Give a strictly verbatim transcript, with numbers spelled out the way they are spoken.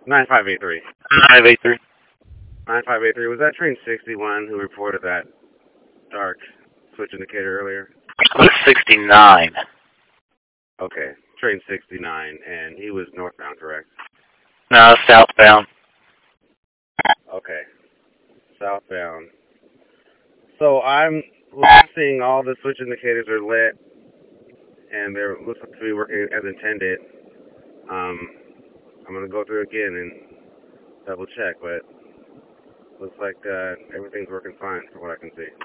nine five eight three. Five eight three. nine five eight three. Was that train sixty-one who reported that dark switch indicator earlier? sixty nine. Okay, train sixty-nine, and he was northbound, correct? No, southbound. Okay, southbound. So I'm seeing all the switch indicators are lit, and they're looks to be working as intended. Um, I'm gonna go through again and double check, but looks like uh, everything's working fine from what I can see.